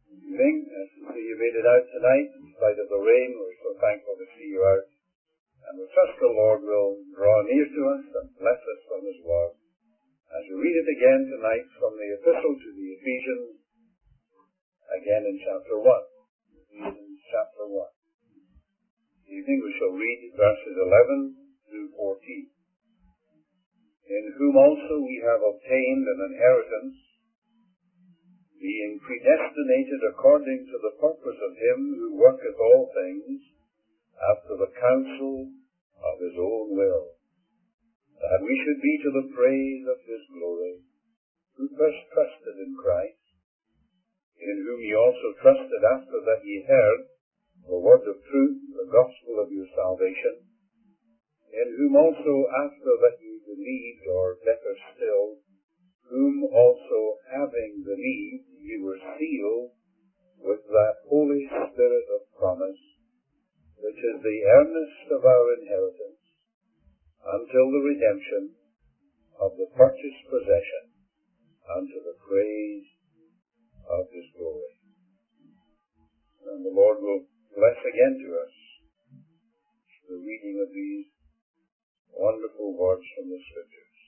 Evening. Nice to see you made it out tonight in spite of the rain. We're so thankful to see you out. And we trust the Lord will draw near to us and bless us from His Word. As we read it again tonight from the Epistle to the Ephesians, again in chapter 1. Ephesians chapter 1. This evening we shall read verses 11 through 14. In whom also we have obtained an inheritance, being predestinated according to the purpose of Him who worketh all things after the counsel of His own will, that we should be to the praise of His glory, who first trusted in Christ, in whom ye also trusted after that ye heard the word of truth, the gospel of your salvation, in whom also after that ye believed, or better still, whom also having believed ye were sealed with that Holy Spirit of promise, which is the earnest of our inheritance, until the redemption of the purchased possession, unto the praise of His glory. And the Lord will bless again to us the reading of these wonderful words from the Scriptures.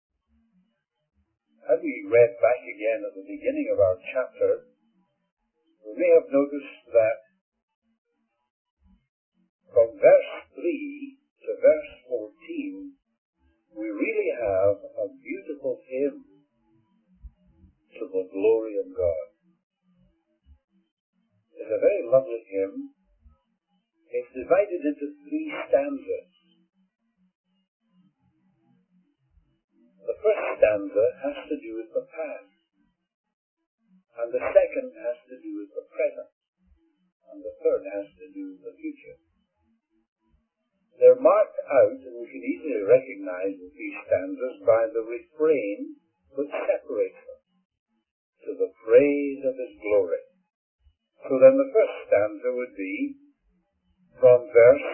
Had we read back again at the beginning of our chapter, we may have noticed that from verse 3 to verse 14, we really have a beautiful hymn to the glory of God. It's a very lovely hymn. It's divided into 3 stanzas. The first stanza has to do with the past, and the second has to do with the present, and the third has to do with the future. They're marked out, and we can easily recognize the 3 stanzas by the refrain which separates them, to the praise of His glory. So then the first stanza would be from verse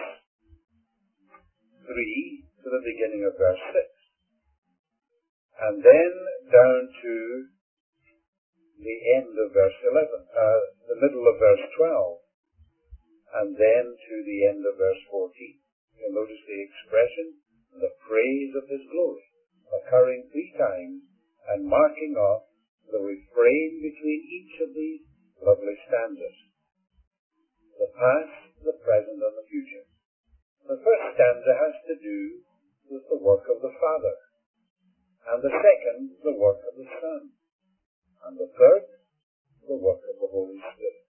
3 to the beginning of verse 6. And then down to the end of verse 11, the middle of verse 12, and then to the end of verse 14. You'll notice the expression, the praise of His glory, occurring 3 times and marking off the refrain between each of these lovely stanzas. The past, the present, and the future. The first stanza has to do with the work of the Father, and the second, the work of the Son, and the third, the work of the Holy Spirit.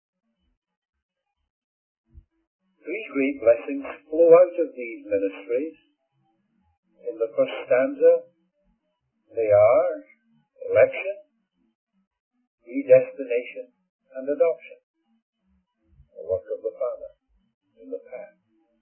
3 great blessings flow out of these ministries. In the first stanza, they are election, predestination, and adoption, the work of the Father in the past.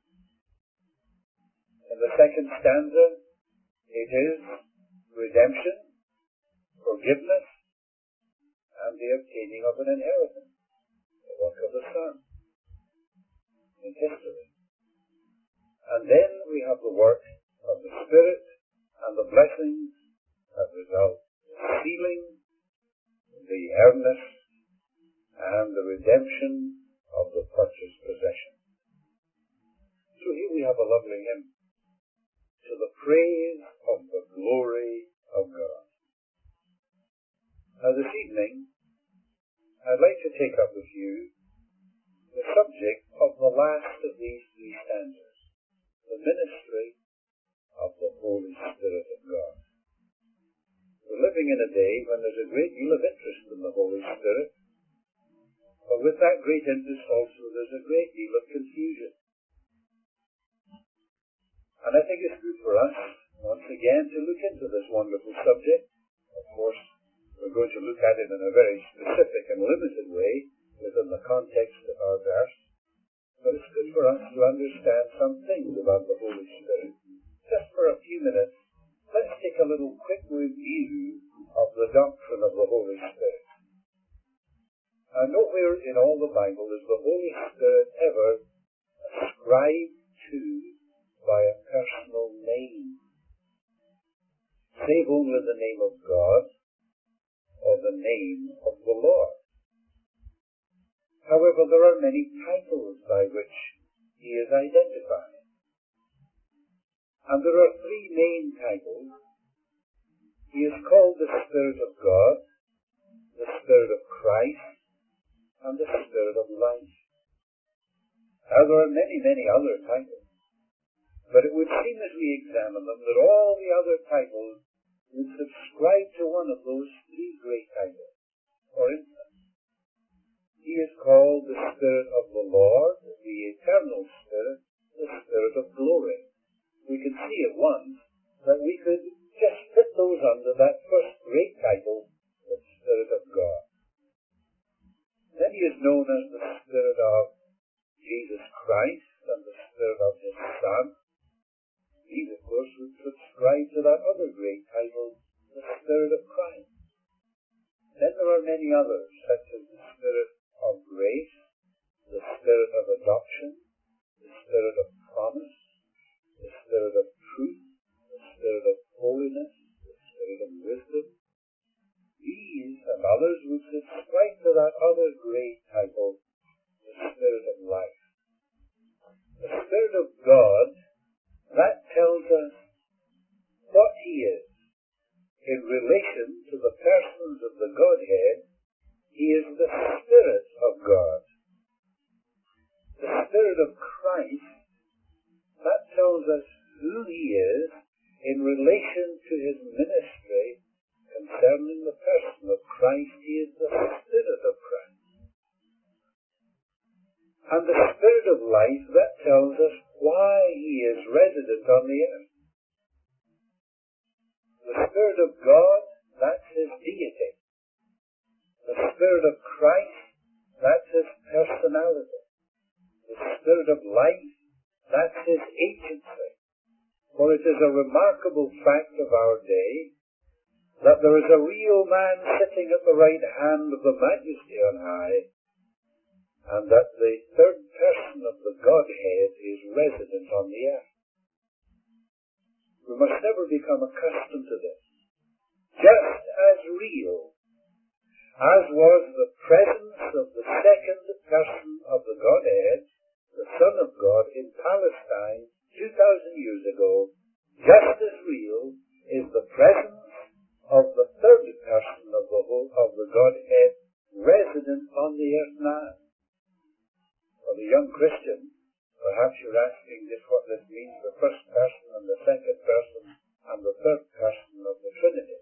In the second stanza, it is redemption, forgiveness, and the obtaining of an inheritance, the work of the Son in history. And then we have the work of the Spirit and the blessings that result, the sealing, the earnest, and the redemption of the purchased possession. So here we have a lovely hymn, to the praise of the glory of God. Now this evening, I'd like to take up with you the subject of the last of these 3 stanzas, the ministry of the Holy Spirit of God. We're living in a day when there's a great deal of interest in the Holy Spirit, but with that great interest also there's a great deal of confusion. And I think it's good for us, once again, to look into this wonderful subject. Of course, we're going to look at it in a very specific and limited way within the context of our verse. But it's good for us to understand some things about the Holy Spirit. Just for a few minutes, let's take a little quick review of the doctrine of the Holy Spirit. And nowhere in all the Bible is the Holy Spirit ever ascribed to by a personal name, save only the name of God or the name of the Lord. However, there are many titles by which he is identified. And there are three main titles. He is called the Spirit of God, the Spirit of Christ, and the Spirit of life. Now, there are many, many other titles, but it would seem as we examine them that all the other titles would subscribe to one of those three great titles. For instance, he is called the Spirit of the Lord, the Eternal Spirit, the Spirit of Glory. We can see at once that we could just fit those under that first great title, the Spirit of God. Then he is known as the Spirit of Jesus Christ and the Spirit of his Son. These, of course, would subscribe to that other great title, the Spirit of Christ. Then there are many others, such as the Spirit of grace, the Spirit of adoption, the Spirit of promise, the Spirit of truth, the Spirit of holiness, the Spirit of wisdom. These and others would subscribe to that other great title, the Spirit of life. The Spirit of God, that tells us what he is. In relation to the persons of the Godhead, he is the Spirit of God. The Spirit of Christ, that tells us who he is in relation to his ministry concerning the person of Christ. He is the Spirit of Christ. And the Spirit of life, that tells us why he is resident on the earth. The Spirit of God, that's his deity. The Spirit of Christ, that's his personality. The Spirit of life, that's his agency. For it is a remarkable fact of our day that there is a real man sitting at the right hand of the Majesty on high, and that the third person of the Godhead is resident on the earth. We must never become accustomed to this. Just as real as was the presence of the second person of the Godhead, the Son of God, in Palestine 2,000 years ago, just as real is the presence of the third person of the Godhead resident on the earth now. For the young Christian, perhaps you're asking just what this means, the first person and the second person and the third person of the Trinity.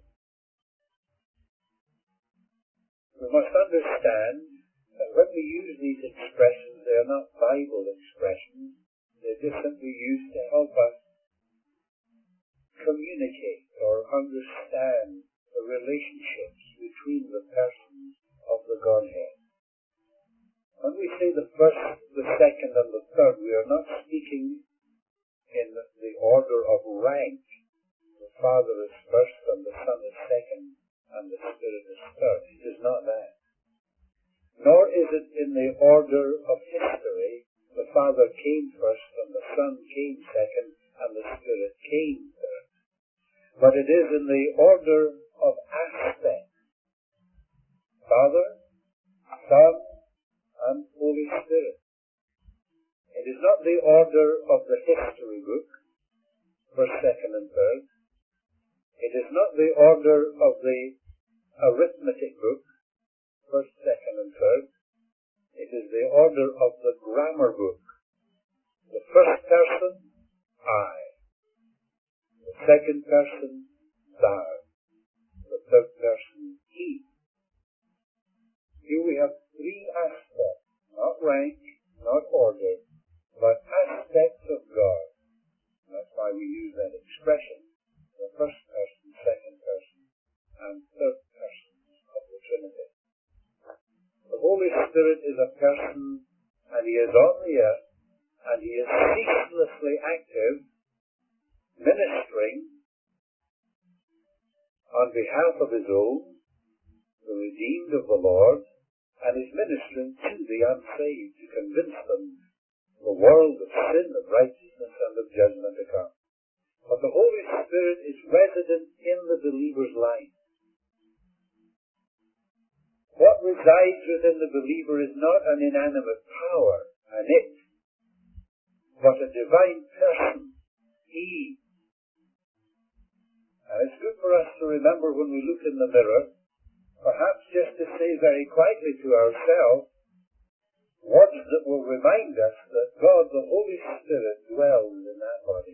We must understand that when we use these expressions, they are not Bible expressions. They're just simply used to help us communicate or understand the relationships between the persons of the Godhead. When we say the first, the second, and the third, we are not speaking in the order of rank. The Father is first, and the Son is second, and the Spirit is third. It is not that. Nor is it in the order of history. The Father came first, and the Son came second, and the Spirit came third. But it is in the order of aspect. Father, Son, and Holy Spirit. It is not the order of the history book, first, second, and third. It is not the order of the arithmetic book, first, second, and third. It is the order of the grammar book. The first person, I. The second person, thou. The third person, he. Here we have three aspects, not rank, not order, but aspects of God. That's why we use that expression. The first person, second person, and third person of the Trinity. The Holy Spirit is a person, and he is on the earth, and he is ceaselessly active, ministering on behalf of his own, the redeemed of the Lord, and is ministering to the unsaved to convince them the world of sin, of righteousness, and of judgment to come. But the Holy Spirit is resident in the believer's life. What resides within the believer is not an inanimate power, an it, but a divine person, he. And it's good for us to remember when we look in the mirror, perhaps just to say very quietly to ourselves, words that will remind us that God, the Holy Spirit, dwells in that body.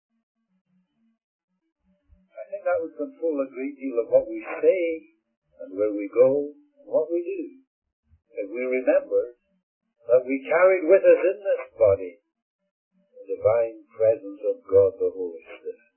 I think that would control a great deal of what we say and where we go and what we do. If we remember that we carried with us in this body the divine presence of God, the Holy Spirit.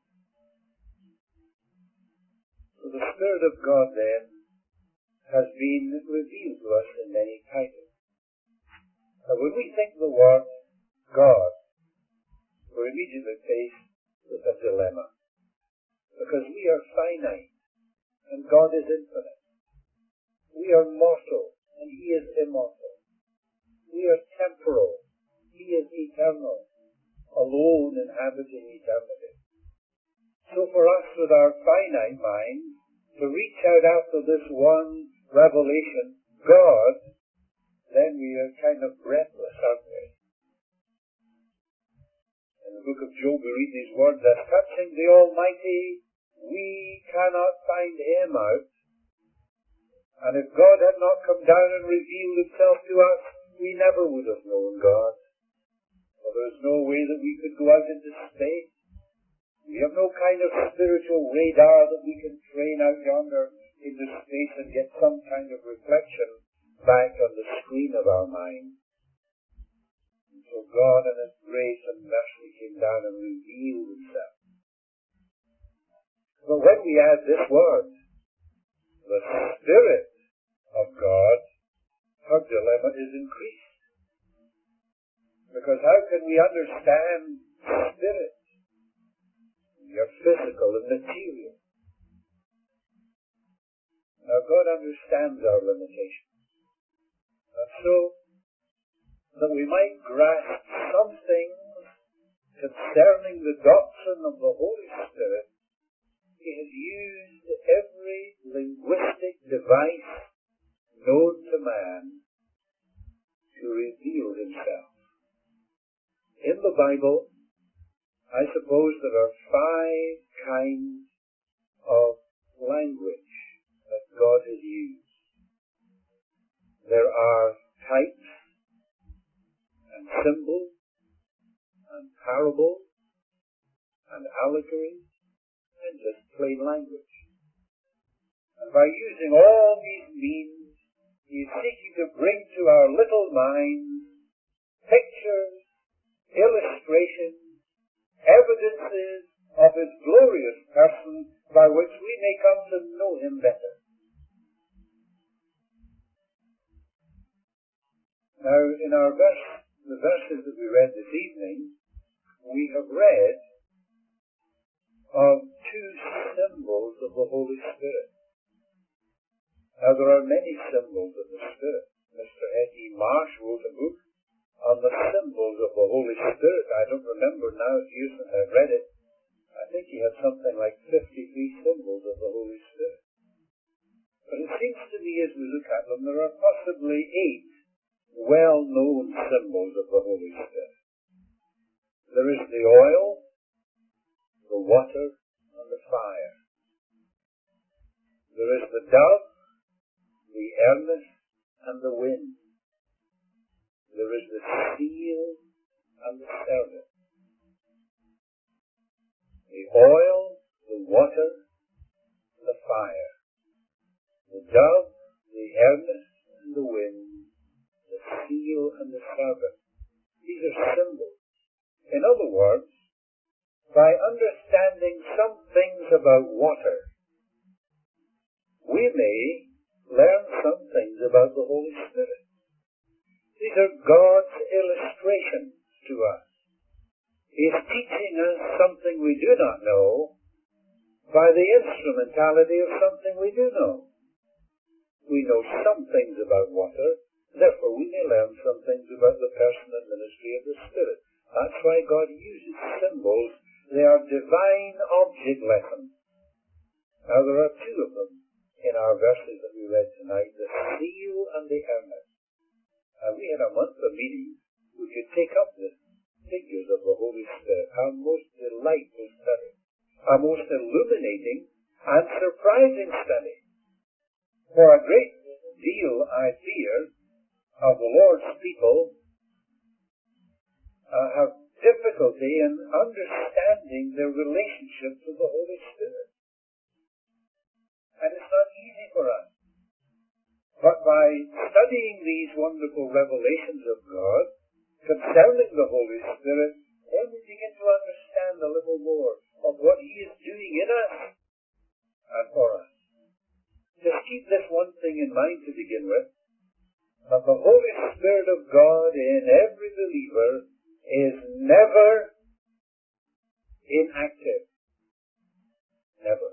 So the Spirit of God then has been revealed to us in many titles. Now when we think the word God, we're immediately faced with a dilemma. Because we are finite and God is infinite. We are mortal and He is immortal. We are temporal. He is eternal, alone inhabiting eternity. So for us with our finite minds, to reach out after this one revelation, God, then we are kind of breathless, aren't we? In the book of Job we read these words, as touching the Almighty, we cannot find Him out. And if God had not come down and revealed Himself to us, we never would have known God. For there's no way that we could go out into space. We have no kind of spiritual radar that we can train out yonder into space and get some kind of reflection back on the screen of our mind. And so God in His grace and mercy came down and revealed Himself. But when we add this word, the Spirit of God, our dilemma is increased. Because how can we understand Spirit? We are physical and material. Now God understands our limitations. And so, that we might grasp some things concerning the doctrine of the Holy Spirit, He has used every linguistic device known to man to reveal Himself. In the Bible, I suppose there are 5 kinds of language that God has used. There are types and symbols and parables and allegories and just plain language. And by using all these means, He is seeking to bring to our little minds pictures, illustrations, evidences of His glorious person by which we may come to know Him better. Now, in the verses that we read this evening, we have read of 2 symbols of the Holy Spirit. Now, there are many symbols of the Spirit. Mr. F.E. Marsh wrote a book on the symbols of the Holy Spirit. I don't remember now, it's years since I've read it. I think he had something like 53 symbols of the Holy Spirit. But it seems to me as we look at them, there are possibly 8 well-known symbols of the Holy Spirit. There is the oil, the water, and the fire. There is the dove, the earnest, and the wind. There is the seal and the servant. The oil, the water, the fire. The dove, the earnest, and the wind. The seal and the servant. These are symbols. In other words, by understanding some things about water, we may learn some things about the Holy Spirit. These are God's illustrations to us. He is teaching us something we do not know by the instrumentality of something we do know. We know some things about water, therefore we may learn some things about the person and ministry of the Spirit. That's why God uses symbols. They are divine object lessons. Now there are 2 of them in our verses that we read tonight, the seal and the earnest. And we had a month of meetings. We could take up the figures of the Holy Spirit, our most delightful study, our most illuminating and surprising study. For a great deal, I fear, of the Lord's people have difficulty in understanding their relationship to the Holy Spirit. And it's not easy for us. But by studying these wonderful revelations of God concerning the Holy Spirit, then we begin to understand a little more of what He is doing in us and for us. Just keep this one thing in mind to begin with, that the Holy Spirit of God in every believer is never inactive. Never.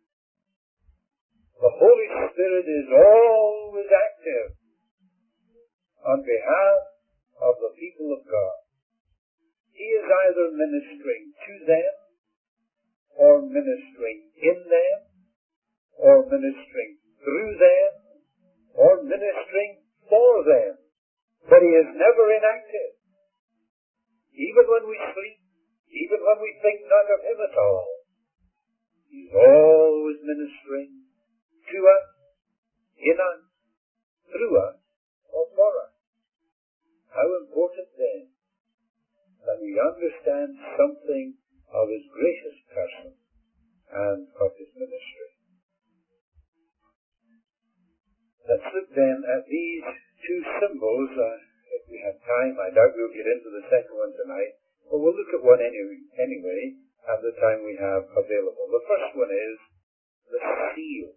The Holy Spirit is always active on behalf of the people of God. He is either ministering to them, or ministering in them, or ministering through them, or ministering for them. But He is never inactive. Even when we sleep, even when we think not of Him at all, He's always ministering to us, in us, through us, or for us. How important then that we understand something of His gracious person and of His ministry. Let's look then at these two symbols. If we have time, I doubt we'll get into the second one tonight, but we'll look at one anyway at the time we have available. The first one is the seal.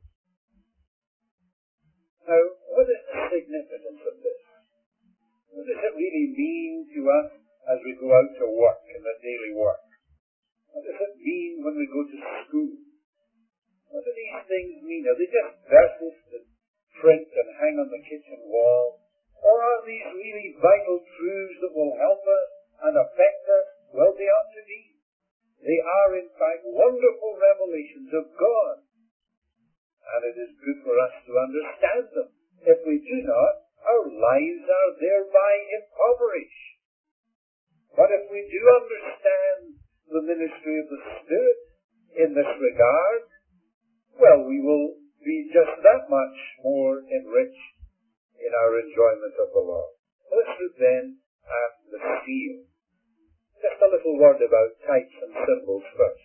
Now, what is the significance of this? What does it really mean to us as we go out to work in the daily work? What does it mean when we go to school? What do these things mean? Are they just verses that print and hang on the kitchen wall? Or are these really vital truths that will help us and affect us? Well, they ought to be. They are, in fact, wonderful revelations of God. And it is good for us to understand them. If we do not, our lives are thereby impoverished. But if we do understand the ministry of the Spirit in this regard, well, we will be just that much more enriched in our enjoyment of the Lord. Let's look then at the seal. Just a little word about types and symbols first.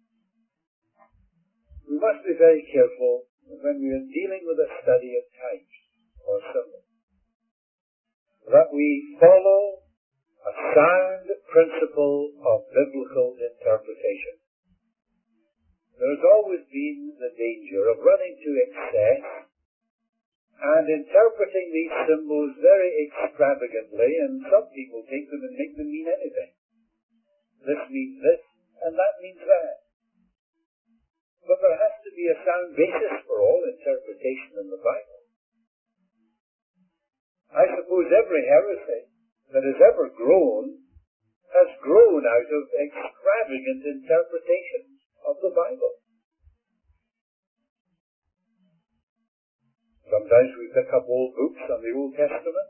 We must be very careful when we are dealing with a study of types or symbols, that we follow a sound principle of biblical interpretation. There has always been the danger of running to excess and interpreting these symbols very extravagantly, and some people take them and make them mean anything. This means this, and that means that. But there has to be a sound basis for all interpretation in the Bible. I suppose every heresy that has ever grown has grown out of extravagant interpretations of the Bible. Sometimes we pick up old books on the Old Testament,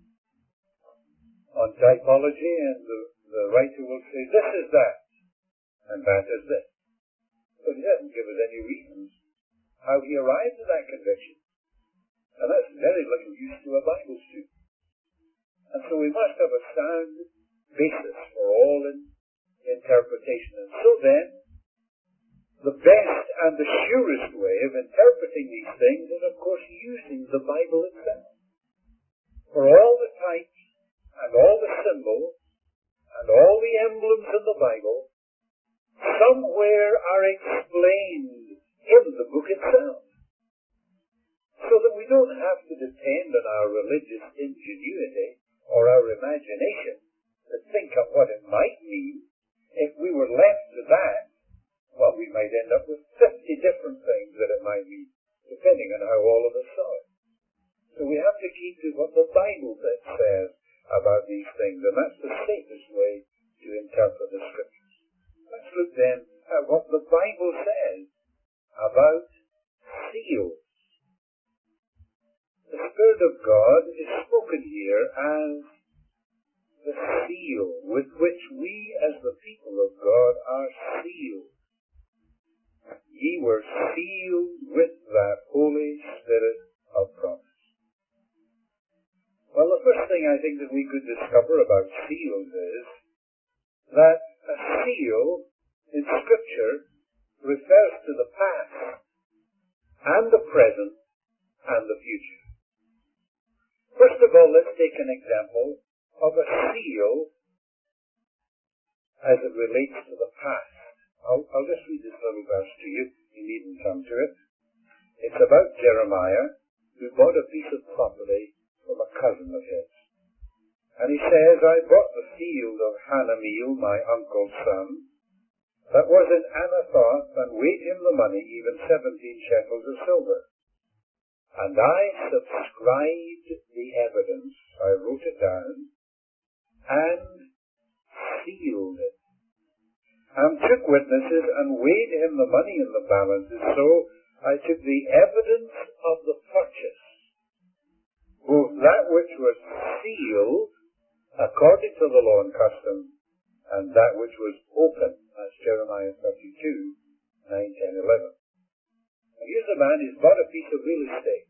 on typology, and the writer will say, this is that, and that is this. But he doesn't give us any reasons how he arrived at that conviction. And that's very little use to a Bible student. And so we must have a sound basis for all interpretation. And so then, the best and the surest way of interpreting these things is, of course, using the Bible itself. For all the types and all the symbols and all the emblems in the Bible somewhere are explained in the book itself, so that we don't have to depend on our religious ingenuity or our imagination to think of what it might mean. If we were left to that, well, we might end up with 50 different things that it might mean, depending on how all of us saw it. So we have to keep to what the Bible says about these things, and that's the safest way to interpret the Scriptures. Let's look then at what the Bible says about seals. The Spirit of God is spoken here as the seal with which we as the people of God are sealed. Ye were sealed with that Holy Spirit of promise. Well, the first thing I think that we could discover about seals is that a seal in Scripture refers to the past and the present and the future. First of all, let's take an example of a seal as it relates to the past. I'll just read this little verse to you. You needn't come to it. It's about Jeremiah, who bought a piece of property from a cousin of his. And he says, I bought the field of Hanameel, my uncle's son, that was in Anathoth, and weighed him the money, even 17 shekels of silver. And I subscribed the evidence, I wrote it down, and sealed it, and took witnesses, and weighed him the money in the balances. So I took the evidence of the purchase, both that which was sealed according to the law and custom, and that which was open, as Jeremiah 32, 9, 10, 11. Now here's a man who's bought a piece of real estate,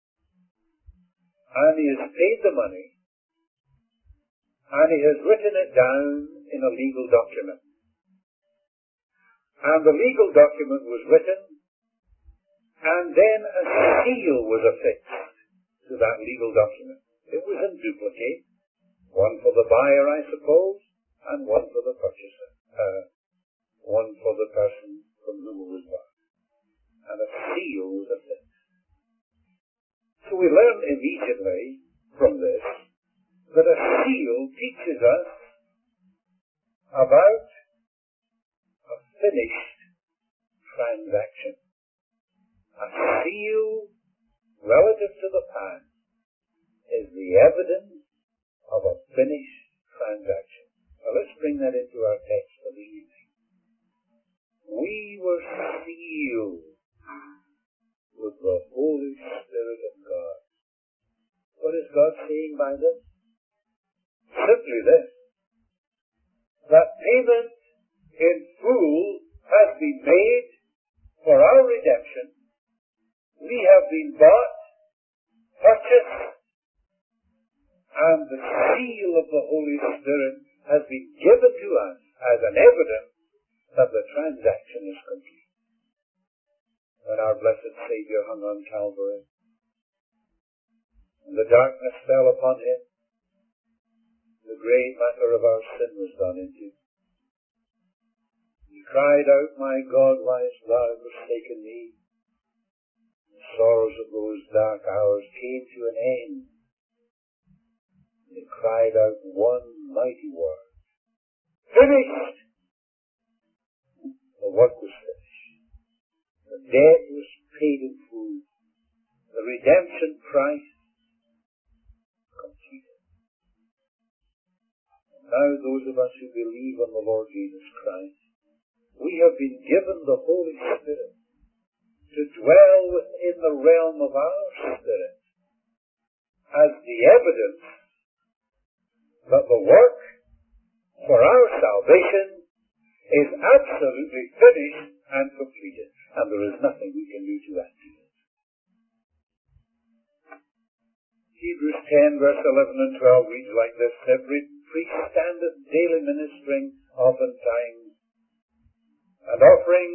and he has paid the money, and he has written it down in a legal document. And the legal document was written, and then a seal was affixed to that legal document. It was in duplicate, one for the buyer, I suppose, and one for the purchaser, one for the person from whom it was bought. And a seal was affixed. So we learn immediately from this that a seal teaches us about a finished transaction. A seal relative to the past is the evidence of a finished transaction. Now let's bring that into our text for the evening. We were sealed with the Holy Spirit of God. What is God saying by this? Simply this, that payment in full has been made for our redemption. We have been bought, purchased, and the seal of the Holy Spirit has been given to us as an evidence that the transaction is complete. When our blessed Savior hung on Calvary, and the darkness fell upon him, the great matter of our sin was gone into. He cried out, My God, why hast thou forsaken me? The sorrows of those dark hours came to an end. He cried out one mighty word, Finished! The work was finished. The debt was paid in full. The redemption price completed. Now those of us who believe on the Lord Jesus Christ, we have been given the Holy Spirit to dwell within the realm of our spirit as the evidence that the work for our salvation is absolutely finished and completed, and there is nothing we can do to add to it. Hebrews 10 verse 11 and 12 reads like this, Every priest standeth daily ministering oftentimes, and offering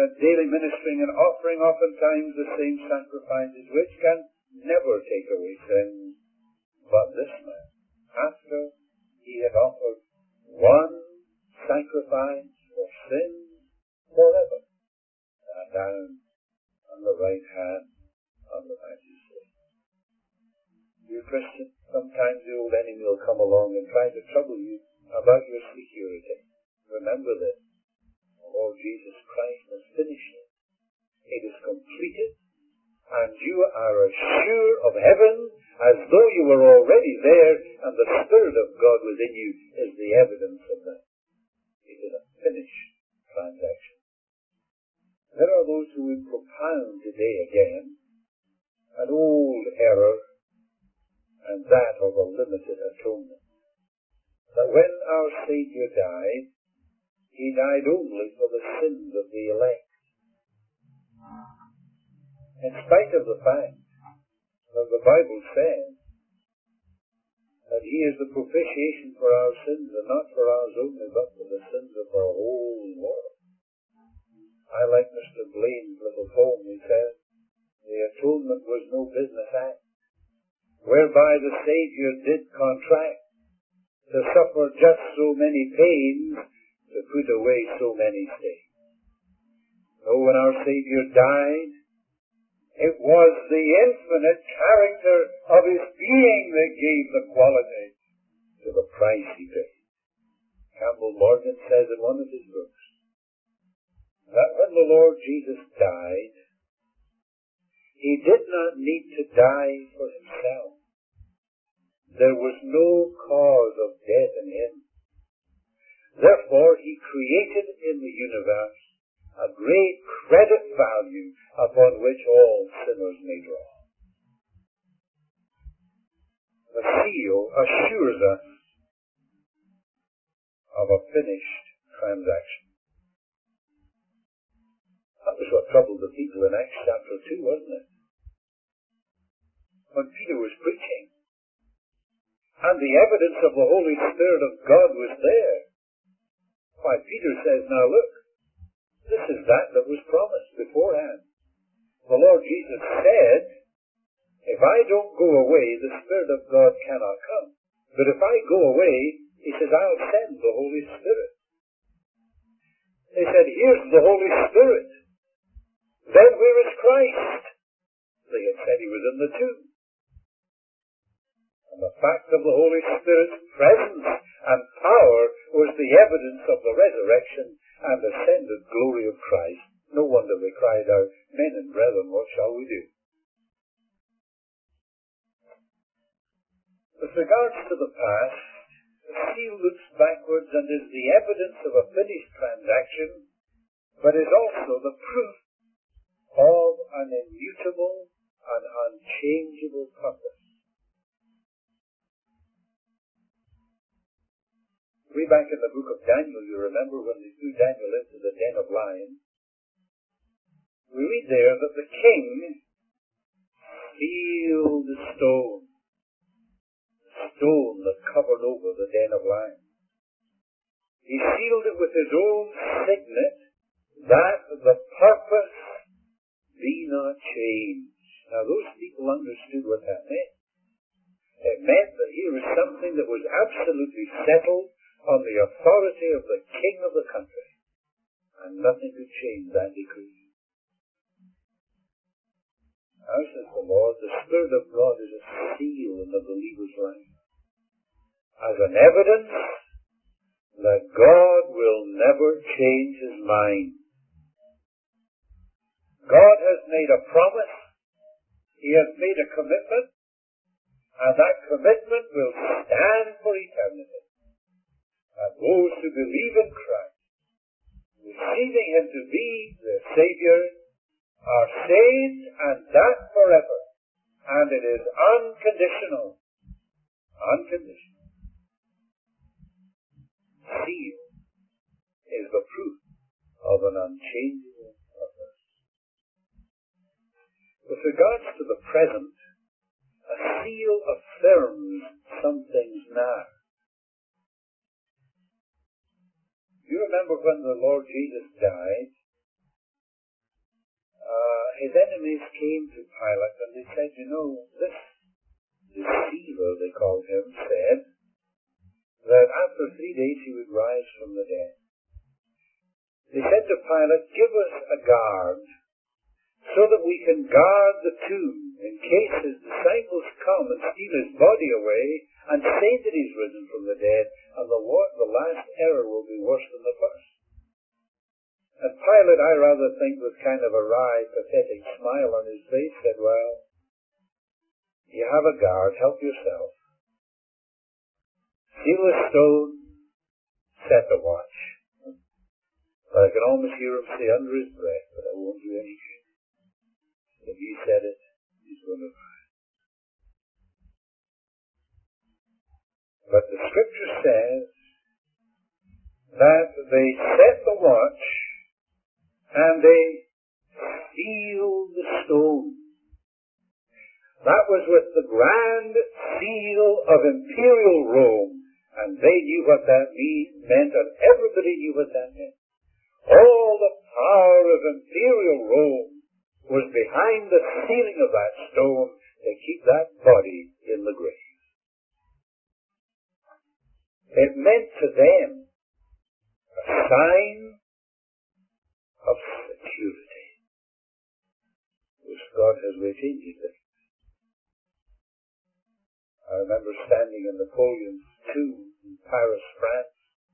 oftentimes the same sacrifices, which can never take away sins. But this man, after he had offered one sacrifice for sins forever, sat down on the right hand of the Majesty. Dear Christian, sometimes the old enemy will come along and try to trouble you about your security. Remember this. The Lord Jesus Christ has finished it. It is completed, and you are assured of heaven as though you were already there, and the Spirit of God within you is the evidence of that. It is a finished transaction. There are those who would propound today again an old error and that of a limited atonement. That when our Saviour died, he died only for the sins of the elect. In spite of the fact that the Bible says that he is the propitiation for our sins, and not for ours only, but for the sins of the whole world. I like Mr. Blaine's little poem. He says, the atonement was no business act, whereby the Saviour did contract to suffer just so many pains, to put away so many stains. So when our Saviour died, it was the infinite character of his being that gave the quality to the price he paid. Campbell Morgan says in one of his books that when the Lord Jesus died, he did not need to die for himself. There was no cause of death in him. Therefore, he created in the universe a great credit value upon which all sinners may draw. The seal assures us of a finished transaction. That was what troubled the people in Acts chapter 2, wasn't it? When Peter was preaching, and the evidence of the Holy Spirit of God was there, why, Peter says, now look, this is that was promised beforehand. The Lord Jesus said, if I don't go away, the Spirit of God cannot come. But if I go away, he says, I'll send the Holy Spirit. They said, here's the Holy Spirit. Then where is Christ? They had said he was in the tomb. And the fact of the Holy Spirit's presence and power was the evidence of the resurrection and ascended glory of Christ. No wonder they cried out, men and brethren, what shall we do? With regards to the past, the seal looks backwards and is the evidence of a finished transaction, but is also the proof of an immutable and unchangeable purpose. Way back in the book of Daniel, you remember when they threw Daniel into the den of lions, we read there that the king sealed the stone that covered over the den of lions. He sealed it with his own signet, that the purpose be not changed. Now those people understood what that meant. It meant that here was something that was absolutely settled on the authority of the king of the country, and nothing could change that decree. Now says the Lord, the Spirit of God is a seal in the believer's life, as an evidence that God will never change his mind. God has made a promise, he has made a commitment, and that commitment will stand for eternity. And those who believe in Christ, receiving him to be their Saviour, are saved, and that forever. And it is unconditional. Unconditional. Seal is the proof of an unchangeable purpose. With regards to the present, a seal affirms something's now. You remember when the Lord Jesus died, his enemies came to Pilate and they said, you know, this deceiver, they called him, said that after 3 days he would rise from the dead. They said to Pilate, give us a guard so that we can guard the tomb in case his disciples come and steal his body away and say that he's risen from the dead, and the last error will be worse than the first. And Pilate, I rather think, with kind of a wry, pathetic smile on his face, said, well, you have a guard, help yourself. Seal the stone, set the watch. But I can almost hear him say under his breath, but I won't do any good. If you said it, he's going to rise. But the Scripture says that they set the watch and they sealed the stone. That was with the grand seal of imperial Rome, and they knew what that meant, and everybody knew what that meant. All the power of imperial Rome was behind the sealing of that stone to keep that body in the grave. It meant to them a sign of security, which God has retained it. I remember standing in Napoleon's tomb in Paris, France,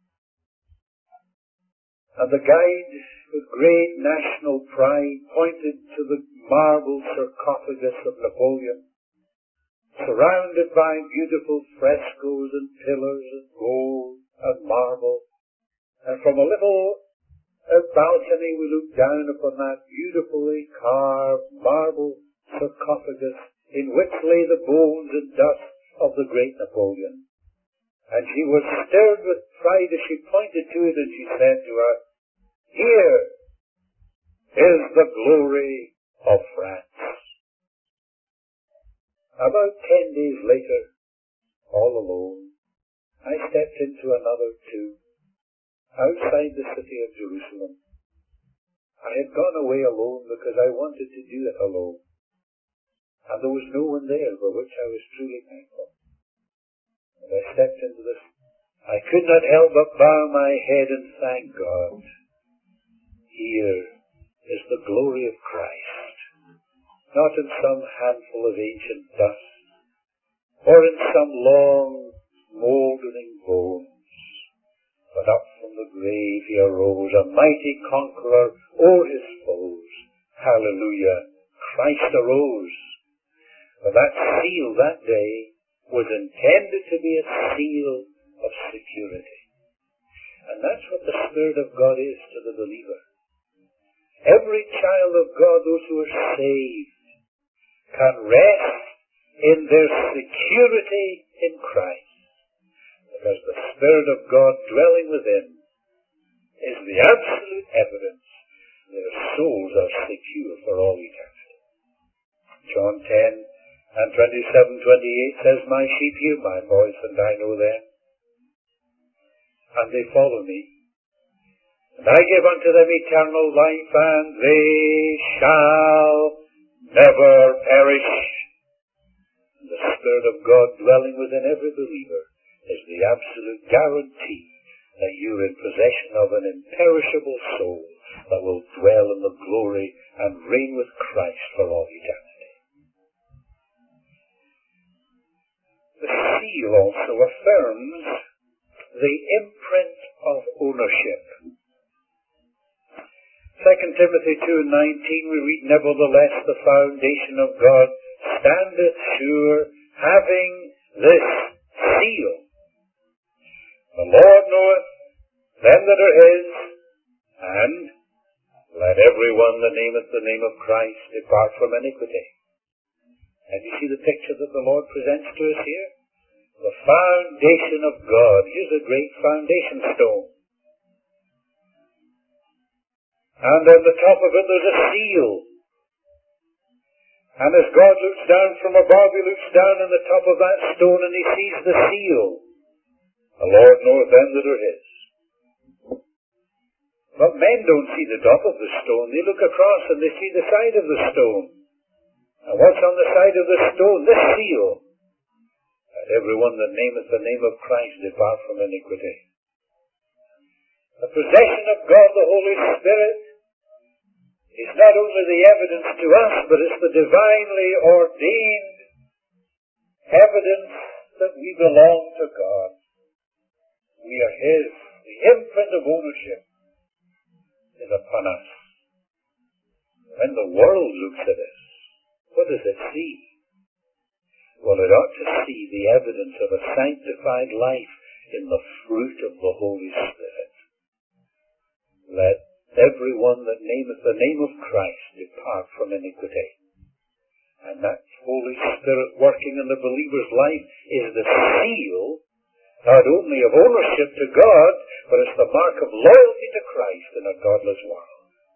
and the guide, with great national pride, pointed to the marble sarcophagus of Napoleon, surrounded by beautiful frescoes and pillars of gold and marble. And from a little balcony we looked down upon that beautifully carved marble sarcophagus in which lay the bones and dust of the great Napoleon. And she was stirred with pride as she pointed to it, and she said to us, "Here is the glory of France." About 10 days later, all alone, I stepped into another tomb outside the city of Jerusalem. I had gone away alone because I wanted to do it alone, and there was no one there for which I was truly thankful. As I stepped into this, I could not help but bow my head and thank God. Here is the glory of Christ, not in some handful of ancient dust, or in some long, mouldering bones, but up from the grave he arose, a mighty conqueror o'er his foes. Hallelujah! Christ arose. But that seal that day was intended to be a seal of security. And that's what the Spirit of God is to the believer. Every child of God, those who are saved, can rest in their security in Christ, because the Spirit of God dwelling within is the absolute evidence their souls are secure for all eternity. John 10 and 27-28 says, "My sheep hear my voice, and I know them, and they follow me. And I give unto them eternal life, and they shall never perish." And the Spirit of God dwelling within every believer is the absolute guarantee that you're in possession of an imperishable soul that will dwell in the glory and reign with Christ for all eternity. The seal also affirms the imprint of ownership. 2 Timothy 2:19 we read, "Nevertheless the foundation of God standeth sure, having this seal. The Lord knoweth them that are his, and let every one that nameth the name of Christ depart from iniquity." And you see the picture that the Lord presents to us here? The foundation of God. Here's a great foundation stone. And on the top of it there's a seal. And as God looks down from above, he looks down on the top of that stone and he sees the seal. The Lord knoweth them that are his. But men don't see the top of the stone. They look across and they see the side of the stone. And what's on the side of the stone? This seal. Let every one that nameth the name of Christ depart from iniquity. The possession of God, the Holy Spirit, is not only the evidence to us, but it's the divinely ordained evidence that we belong to God. We are his. The imprint of ownership is upon us. When the world looks at us, what does it see? Well, it ought to see the evidence of a sanctified life in the fruit of the Holy Spirit. Let every one that nameth the name of Christ depart from iniquity. And that Holy Spirit working in the believer's life is the seal not only of ownership to God, but it's the mark of loyalty to Christ in a godless world.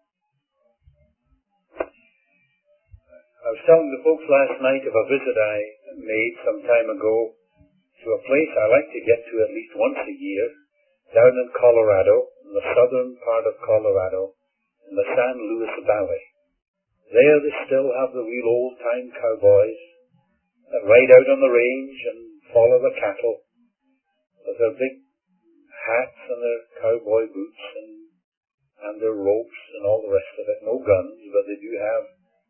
I was telling the folks last night of a visit I made some time ago to a place I like to get to at least once a year, down in Colorado, in the southern part of Colorado, in the San Luis Valley. There they still have the real old-time cowboys that ride out on the range and follow the cattle with their big hats and their cowboy boots and their ropes and all the rest of it. No guns, but they do have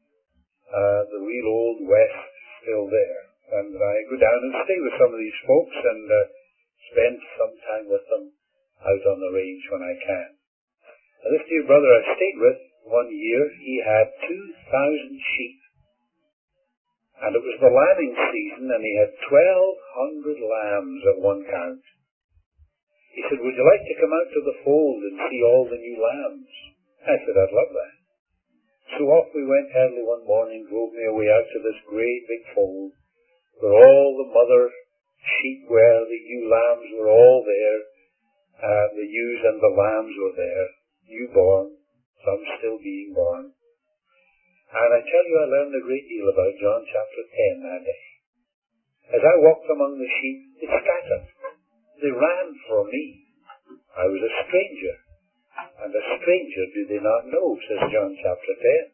the real old West still there. And I go down and stay with some of these folks and spend some time with them out on the range when I can. Now, this dear brother I stayed with one year, he had 2,000 sheep. And it was the lambing season, and he had 1,200 lambs at one count. He said, would you like to come out to the fold and see all the new lambs? I said, I'd love that. So off we went early one morning, drove me away out to this great big fold, where all the mother sheep were, the ewe lambs were all there, the ewes and the lambs were there, newborn, some still being born. And I tell you, I learned a great deal about John chapter 10 that day. As I walked among the sheep, they scattered. They ran from me. I was a stranger. And a stranger do they not know, says John chapter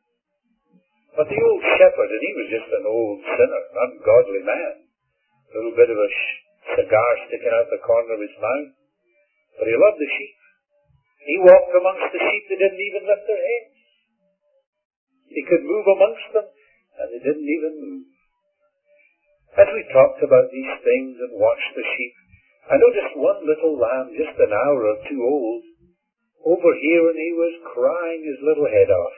10. But the old shepherd, and he was just an old sinner, an ungodly man, a little bit of a cigar sticking out the corner of his mouth, but he loved the sheep. He walked amongst the sheep that didn't even lift their heads. He could move amongst them, and they didn't even move. As we talked about these things and watched the sheep, I noticed one little lamb, just an hour or two old, over here, and he was crying his little head off,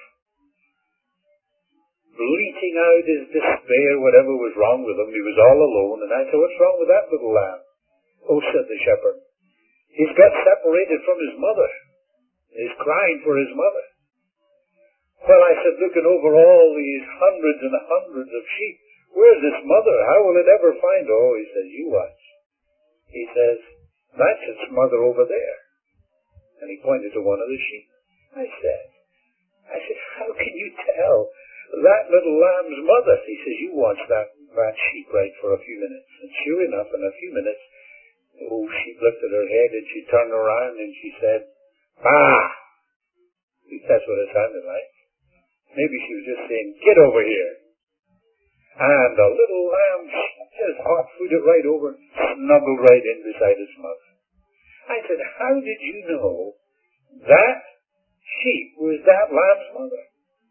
bleating out his despair, whatever was wrong with him. He was all alone, and I said, what's wrong with that little lamb? Oh, said the shepherd, he's got separated from his mother. He's crying for his mother. Well, I said, looking over all these hundreds and hundreds of sheep, where's this mother? How will it ever find? Oh, he says, you watch. He says, that's its mother over there. And he pointed to one of the sheep. I said, how can you tell that little lamb's mother? He says, you watch that sheep right for a few minutes. And sure enough, in a few minutes, the old sheep lifted her head and she turned around and she said, "Bah!" At least that's what it sounded like. Maybe she was just saying, "Get over here." And the little lamb just hot-footed right over, snuggled right in beside his mother. I said, how did you know that sheep was that lamb's mother?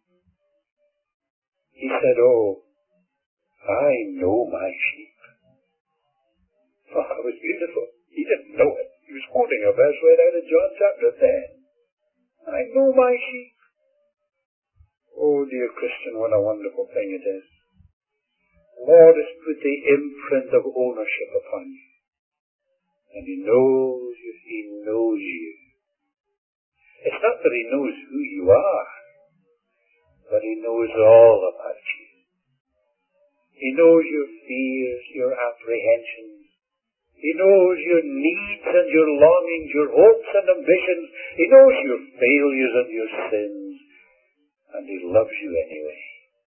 He said, oh, I know my sheep. Oh, it was beautiful. He didn't know it. He was quoting a verse right out of John chapter 10. I know my sheep. Oh, dear Christian, what a wonderful thing it is. The Lord has put the imprint of ownership upon you. And He knows you. He knows you. It's not that He knows who you are, but He knows all about you. He knows your fears, your apprehensions. He knows your needs and your longings, your hopes and ambitions. He knows your failures and your sins. And He loves you anyway.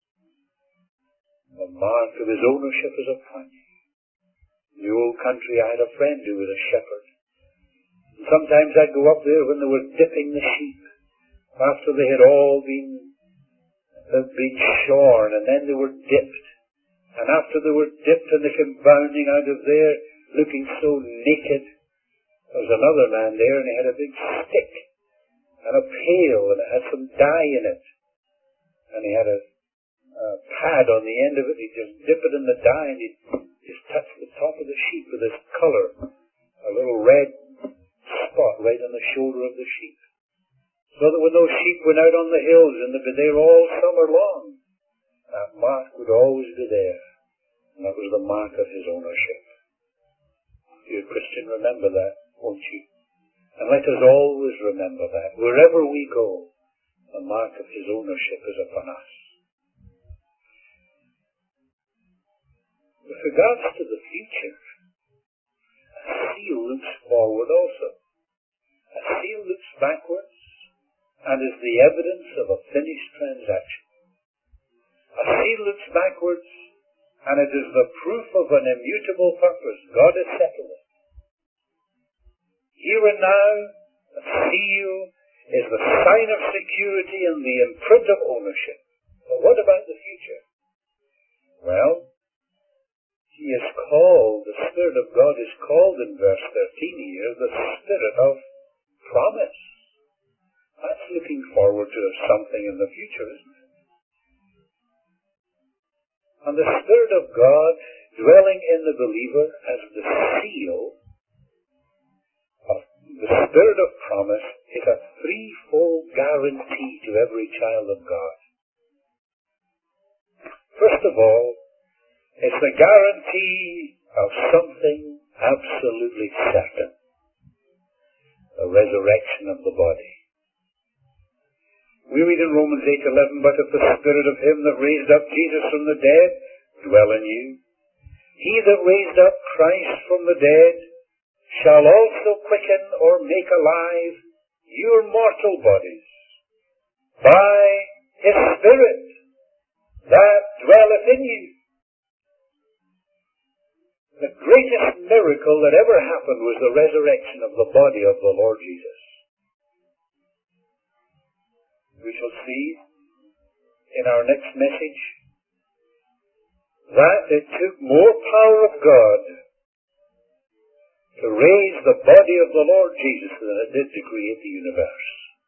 The mark of His ownership is upon you. In the old country, I had a friend who was a shepherd. And sometimes I'd go up there when they were dipping the sheep, after they had all been shorn, and then they were dipped. And after they were dipped and they came bounding out of there, looking so naked, there was another man there, and he had a big stick and a pail, and it had some dye in it. And he had a pad on the end of it. He'd just dip it in the dye, and he'd just touch the top of the sheep with his color, a little red spot right on the shoulder of the sheep. So that when those sheep went out on the hills and they'd be there all summer long, that mark would always be there. And that was the mark of His ownership. Dear Christian, remember that, won't you? And let us always remember that. Wherever we go, the mark of His ownership is upon us. With regards to the future, a seal backwards and is the evidence of a finished transaction. A seal looks backwards and it is the proof of an immutable purpose. God has settled it. Here and now, a seal is the sign of security and the imprint of ownership. But what about the future? Well, he is called, the Spirit of God is called in verse 13 here, the Spirit of promise. That's looking forward to something in the future, isn't it? And the Spirit of God dwelling in the believer as the seal of the Spirit of promise is a threefold guarantee to every child of God. First of all, it's the guarantee of something absolutely certain. The resurrection of the body. We read in Romans 8:11, but if the Spirit of him that raised up Jesus from the dead dwell in you, he that raised up Christ from the dead shall also quicken or make alive your mortal bodies by his Spirit that dwelleth in you. The greatest miracle that ever happened was the resurrection of the body of the Lord Jesus. We shall see in our next message that it took more power of God to raise the body of the Lord Jesus than it did to create the universe.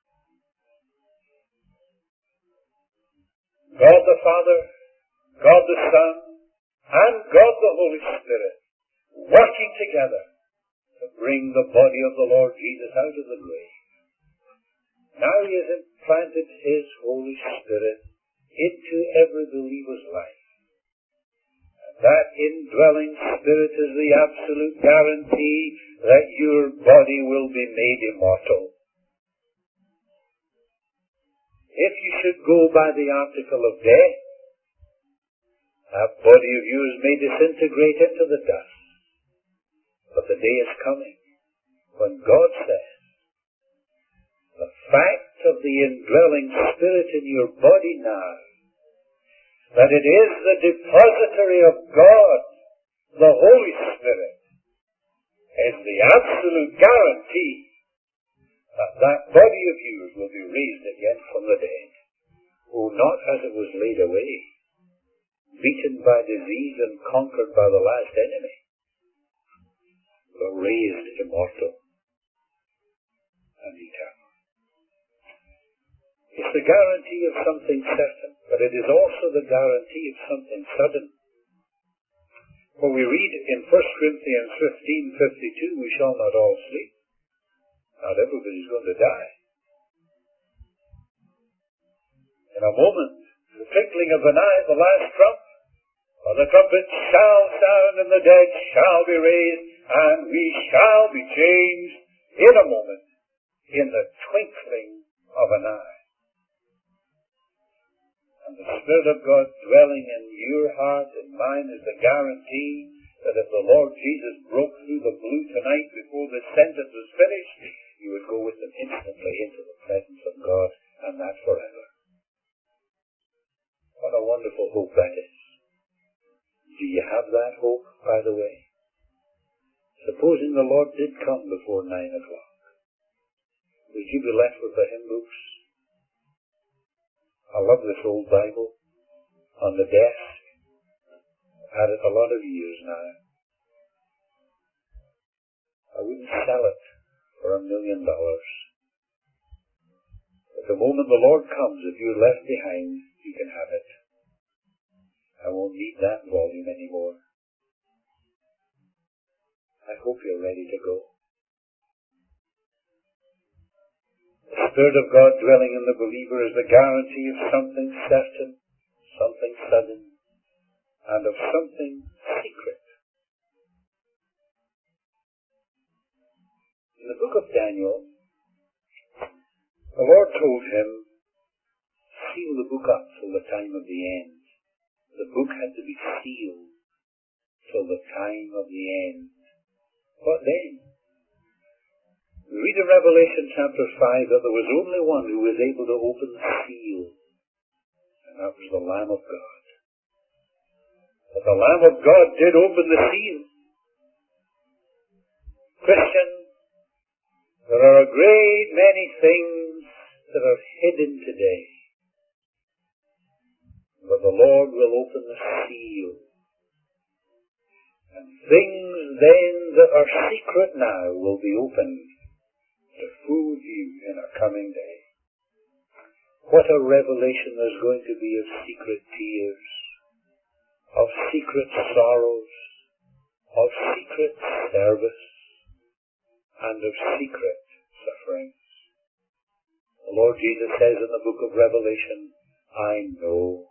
God the Father, God the Son, and God the Holy Spirit working together to bring the body of the Lord Jesus out of the grave. Now he has implanted his Holy Spirit into every believer's life. And that indwelling Spirit is the absolute guarantee that your body will be made immortal. If you should go by the article of death, that body of yours may disintegrate into the dust. But the day is coming when God says, the fact of the indwelling Spirit in your body now, that it is the depository of God, the Holy Spirit, is the absolute guarantee that that body of yours will be raised again from the dead. Oh, not as it was laid away, beaten by disease and conquered by the last enemy, but raised immortal and eternal. It's the guarantee of something certain, but it is also the guarantee of something sudden. For we read in 1 Corinthians 15:52, we shall not all sleep. Not everybody's going to die. In a moment, the twinkling of an eye, the last trump, for the trumpet shall sound and the dead shall be raised, and we shall be changed in a moment, in the twinkling of an eye. And the Spirit of God dwelling in your heart and mine is the guarantee that if the Lord Jesus broke through the blue tonight before the sentence was finished, you would go with them instantly into the presence of God, and that forever. What a wonderful hope that is. Do you have that hope, by the way? Supposing the Lord did come before 9 o'clock, would you be left with the hymn books? I love this old Bible on the desk. I've had it a lot of years now. I wouldn't sell it for $1 million. But the moment the Lord comes, if you're left behind, you can have it. I won't need that volume anymore. I hope you're ready to go. The Spirit of God dwelling in the believer is the guarantee of something certain, something sudden, and of something secret. In the book of Daniel, the Lord told him, seal the book up till the time of the end. The book had to be sealed till the time of the end. What then? We read in Revelation chapter 5 that there was only one who was able to open the seal, and that was the Lamb of God. But the Lamb of God did open the seal. Christian, there are a great many things that are hidden today, but the Lord will open the seal. And things then that are secret now will be opened to full view in a coming day. What a revelation there's going to be of secret tears, of secret sorrows, of secret service, and of secret sufferings. The Lord Jesus says in the book of Revelation, I know.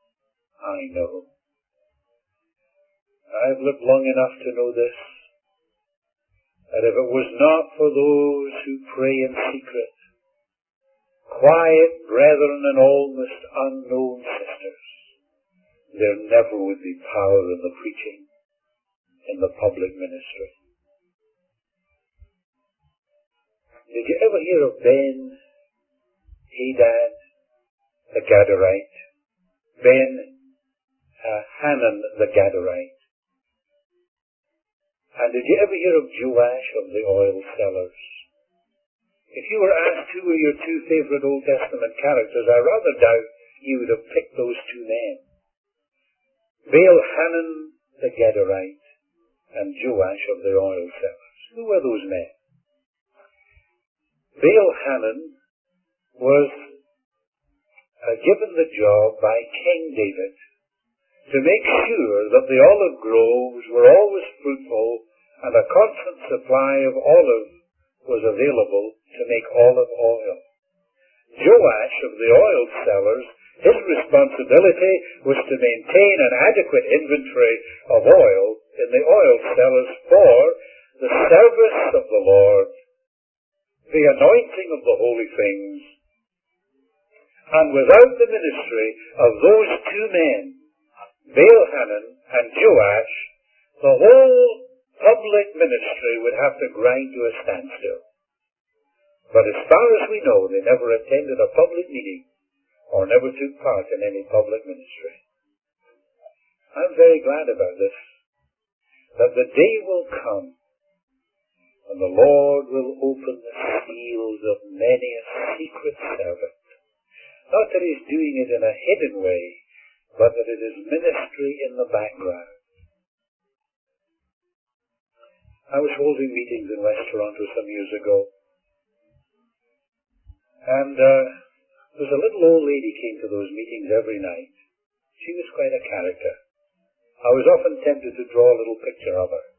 I've lived long enough to know this, that if it was not for those who pray in secret, quiet brethren and almost unknown sisters, there never would be power in the preaching in the public ministry. Did you ever hear of Ben-Hadad the Gadarite? Ben-Hanan the Gadarite? And did you ever hear of Joash of the oil sellers? If you were asked who were your two favorite Old Testament characters, I rather doubt you would have picked those two men. Baal-Hanan the Gadarite and Joash of the oil sellers. Who were those men? Baal-Hanan was given the job by King David to make sure that the olive groves were always fruitful and a constant supply of olive was available to make olive oil. Joash of the oil sellers, his responsibility was to maintain an adequate inventory of oil in the oil cellars for the service of the Lord, the anointing of the holy things. And without the ministry of those two men, Baal-Hanan and Joash, the whole public ministry would have to grind to a standstill. But as far as we know, they never attended a public meeting or never took part in any public ministry. I'm very glad about this, that the day will come when the Lord will open the seals of many a secret servant. Not that he's doing it in a hidden way, but that it is ministry in the background. I was holding meetings in West Toronto some years ago, and there was a little old lady came to those meetings every night. She was quite a character. I was often tempted to draw a little picture of her.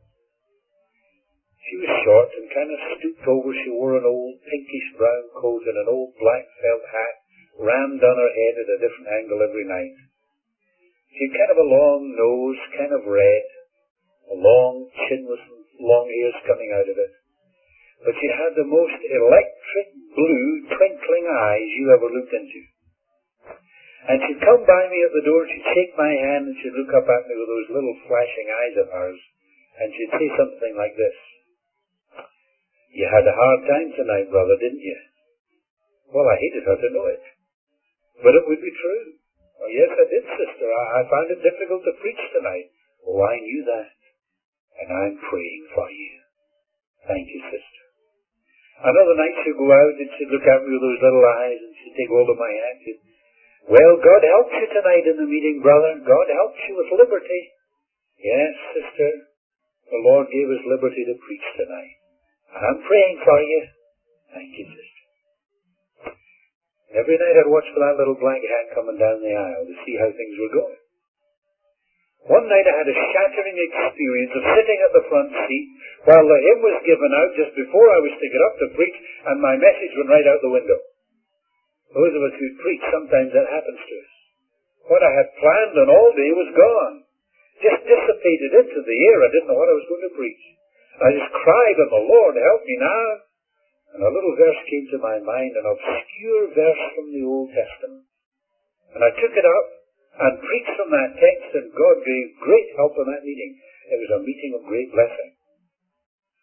She was short and kind of stooped over. She wore an old pinkish brown coat and an old black felt hat rammed on her head at a different angle every night. She had kind of a long nose, kind of red, a long chin with some long ears coming out of it. But she had the most electric blue twinkling eyes you ever looked into. And she'd come by me at the door, she'd shake my hand, and she'd look up at me with those little flashing eyes of hers, and she'd say something like this: "You had a hard time tonight, brother, didn't you?" Well, I hated her to know it, but it would be true. "Oh, yes, I did, sister. I found it difficult to preach tonight." "Oh, I knew that, and I'm praying for you." "Thank you, sister." Another night she'd go out and she'd look at me with those little eyes and she'd take hold of my hand. She'd, "Well, God helps you tonight in the meeting, brother. God helps you with liberty." "Yes, sister, the Lord gave us liberty to preach tonight. I'm praying for you." "Thank you, sister." Every night I'd watch for that little black hat coming down the aisle to see how things were going. One night I had a shattering experience of sitting at the front seat while the hymn was given out just before I was to get up to preach, and my message went right out the window. Those of us who preach, sometimes that happens to us. What I had planned on all day was gone. Just dissipated into the air. I didn't know what I was going to preach. I just cried on the Lord, "Help me now." And a little verse came to my mind, an obscure verse from the Old Testament. And I took it up and preached from that text, and God gave great help in that meeting. It was a meeting of great blessing.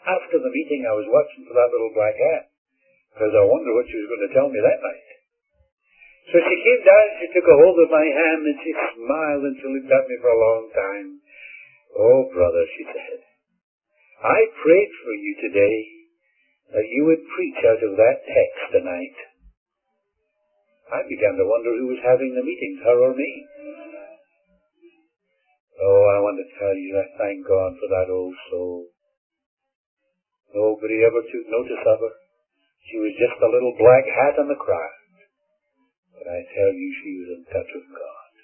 After the meeting, I was watching for that little black hat, because I wondered what she was going to tell me that night. So she came down, she took a hold of my hand, and she smiled, and she looked at me for a long time. "Oh, brother," she said, "I prayed for you today that you would preach out of that text tonight." I began to wonder who was having the meetings, her or me. Oh, I want to tell you, I thank God for that old soul. Nobody ever took notice of her. She was just a little black hat in the crowd. But I tell you, she was in touch with God.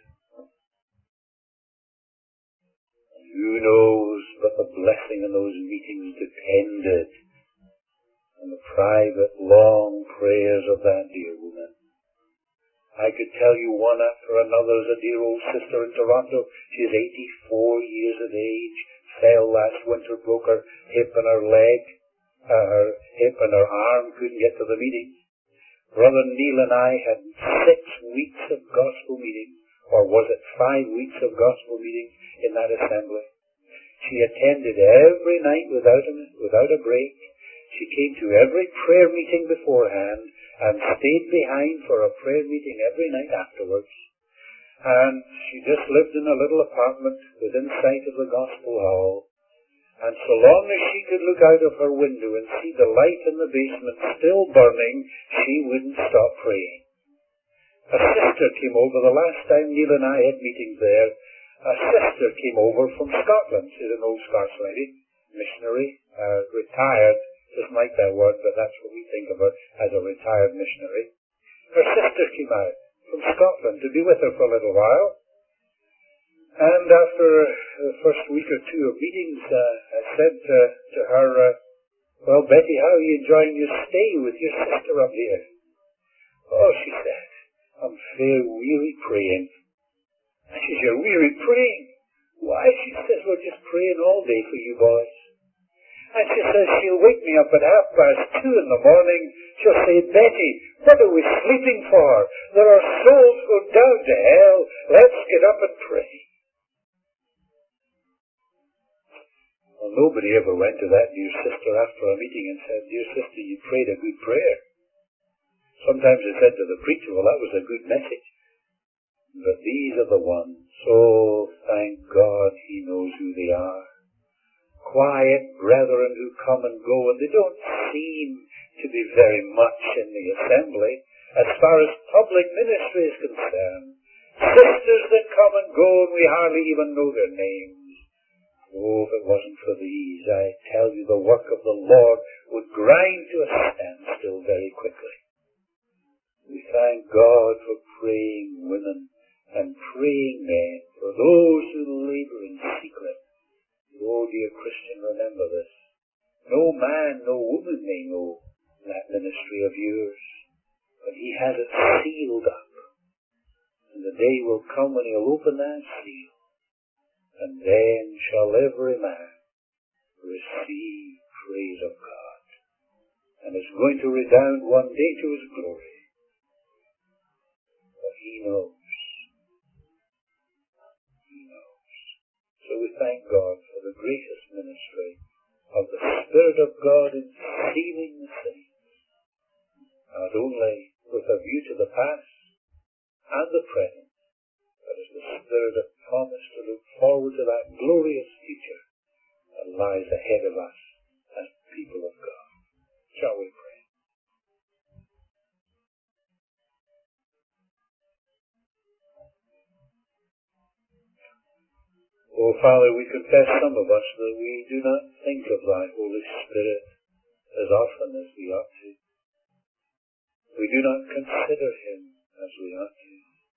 And who knows but the blessing in those meetings depended on the private, long prayers of that dear woman. I could tell you one after another. There's a dear old sister in Toronto. She's 84 years of age. Fell last winter, broke her hip and her leg. Her hip and her arm, couldn't get to the meeting. Brother Neil and I had 6 weeks of gospel meetings, or was it 5 weeks of gospel meetings in that assembly. She attended every night without a break. She came to every prayer meeting beforehand and stayed behind for a prayer meeting every night afterwards. And she just lived in a little apartment within sight of the gospel hall. And so long as she could look out of her window and see the light in the basement still burning, she wouldn't stop praying. A sister came over the last time Neil and I had meetings there. A sister came over from Scotland. She's an old Scots lady, missionary, retired. Doesn't like that word, but that's what we think of her, as a retired missionary. Her sister came out from Scotland to be with her for a little while. And after the first week or two of meetings, I said to her, "Well, Betty, how are you enjoying your stay with your sister up here?" "Oh," she said, "I'm fair weary praying." I says, "You're weary praying?" "Why," she says, "we're just praying all day for you boys." And she says she'll wake me up at 2:30 in the morning. She'll say, "Betty, what are we sleeping for? There are souls go down to hell. Let's get up and pray." Well, nobody ever went to that dear sister after a meeting and said, "Dear sister, you prayed a good prayer." Sometimes they said to the preacher, "Well, that was a good message." But these are the ones. Oh, thank God he knows who they are. Quiet brethren who come and go, and they don't seem to be very much in the assembly as far as public ministry is concerned. Sisters that come and go, and we hardly even know their names. Oh, if it wasn't for these, I tell you, the work of the Lord would grind to a standstill very quickly. We thank God for praying women and praying men, for those who labor in secret. Oh, dear Christian, remember this. No man, no woman may know that ministry of yours, but he has it sealed up. And the day will come when he'll open that seal, and then shall every man receive praise of God. And it's going to redound one day to his glory. But he knows. He knows. So we thank God for the gracious ministry of the Spirit of God in sealing the saints, not only with a view to the past and the present, but as the Spirit of promise to look forward to that glorious future that lies ahead of us as people of God. Shall we pray? Oh, Father, we confess, some of us, that we do not think of thy Holy Spirit as often as we ought to. We do not consider him as we ought to.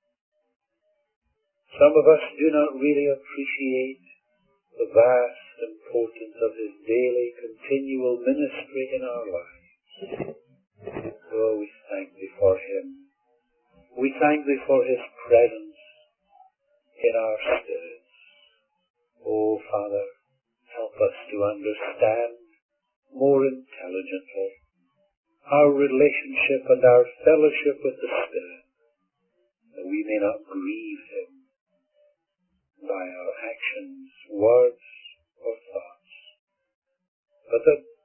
Some of us do not really appreciate the vast importance of his daily, continual ministry in our lives. Oh, we thank thee for him. We thank thee for his presence in our spirits. Oh, Father, help us to understand more intelligently our relationship and our fellowship with the Spirit, that we may not grieve him by our actions, words, or thoughts, but that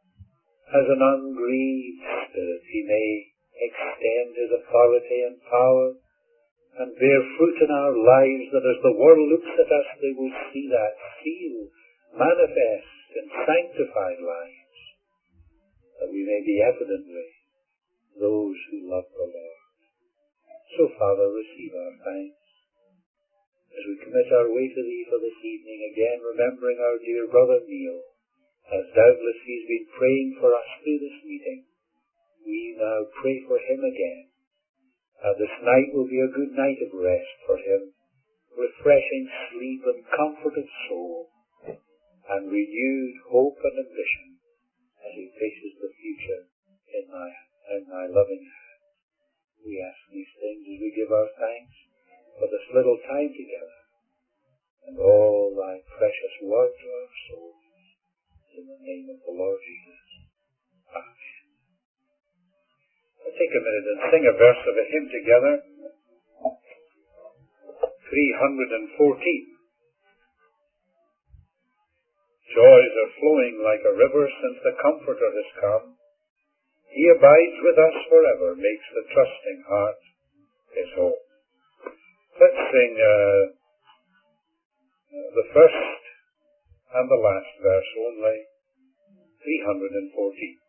as an ungrieved spirit, he may extend his authority and power and bear fruit in our lives, that as the world looks at us, they will see that seal, manifest in sanctified lives, that we may be evidently those who love the Lord. So, Father, receive our thanks as we commit our way to Thee for this evening, again remembering our dear brother Neil, as doubtless he's been praying for us through this meeting. We now pray for him again. This night will be a good night of rest for him, refreshing sleep and comfort of soul, and renewed hope and ambition as he faces the future in thy loving hand. We ask these things as we give our thanks for this little time together, and all thy precious word to our souls. In the name of the Lord Jesus. Amen. We'll take a minute and sing a verse of a hymn together. 314. Joys are flowing like a river since the Comforter has come. He abides with us forever, makes the trusting heart his home. Let's sing the first and the last verse only, 314.